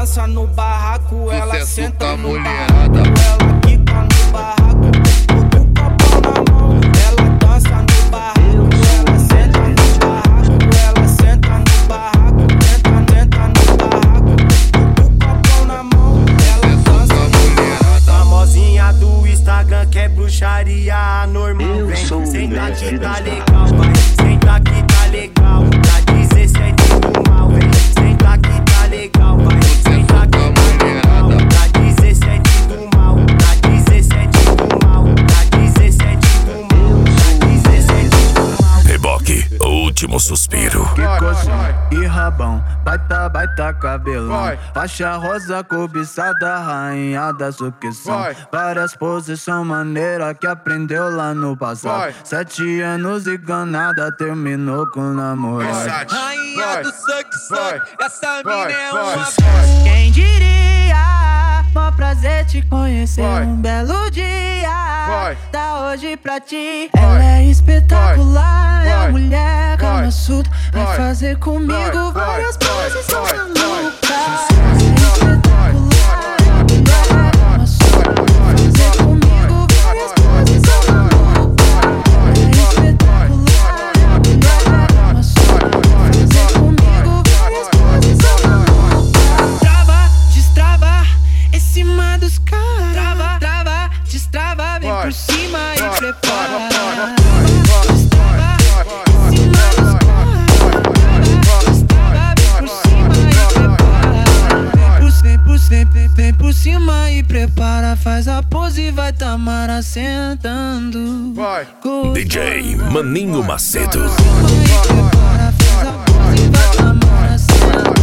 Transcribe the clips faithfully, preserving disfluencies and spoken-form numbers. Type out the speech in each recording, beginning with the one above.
dança no barraco, ela Sucesso senta pra no mulherada. barraco, ela quica no barraco, bota o copão na mão. Ela dança no barraco, ela senta no barraco, ela senta no barraco, tenta, tenta no barraco, bota o copão na mão. Ela dança no barraco. Famosinha do Instagram que é bruxaria normal. Vem, senta que tá legal, vai. Senta que tá legal, tá dezessete do mal, vem. Senta que tá legal, vai. Senta que tá legal, tá dezessete do mal, tá dezessete do mal, tá dezessete do mal, tá dezessete do mal. Reboque, o último suspiro. Que coxinha e rabão, baita, baita cabelão. Vai. Faixa rosa cobiçada, rainha da sucção. Vai. Várias posições maneiras que aprendeu lá no passado. Vai. Sete anos e ganada, terminou com namorado. Rainha Vai. do suck Vai. suck, essa Vai. mina é Vai. uma Vai. Quem diria, mó prazer te conhecer. Vai. Um belo dia, Vai. tá hoje pra ti. Vai. Ela é espetacular, Vai. é Vai. a mulher Vai. Kama Sutra. Vai Vai. fazer comigo Vai. várias Vai. poses, são Vai. malucas. Vai. Ela é espetacular, é a mulher Kama Sutra. Vai fazer comigo várias poses, são malucas. Ela é espetacular, é a mulher Kama Sutra. Vai fazer comigo várias poses, são malucas. Trava, destrava, em cima dos caras. Trava, trava, destrava, vem Vai. por cima e Vai. prepara. Vai. Destrava, em cima dos caras. Destrava, vem por cima e prepara. Vem por, vem por, vem, vem, vem por cima e prepara. Faz a pose e vai Tamara sentando. Vai. D J Maninho Macedo. E prepara, faz a pose e vai Tamara sentando.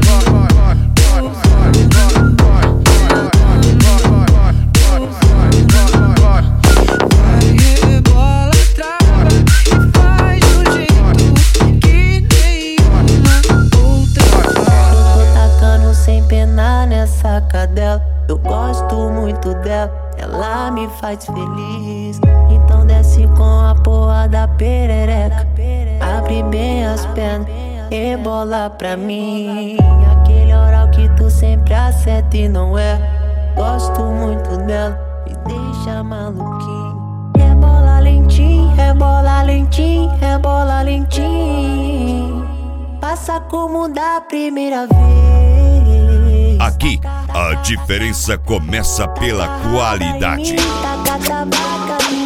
Vai, rebola, trava e faz de um jeito que nenhuma outra faz. Eu tô tacando sem pena nessa cadela. Eu gosto muito dela, ela me faz feliz. Então desce com a porra da perereca. Abre bem as pernas, rebola pra mim. Aquele oral que tu sempre acerta e não é. Gosto muito dela, me deixa maluquinho. Rebola lentinho, rebola lentinho, rebola lentinho. Passa como da primeira vez. Aqui, a diferença começa pela qualidade. Taca tabaca,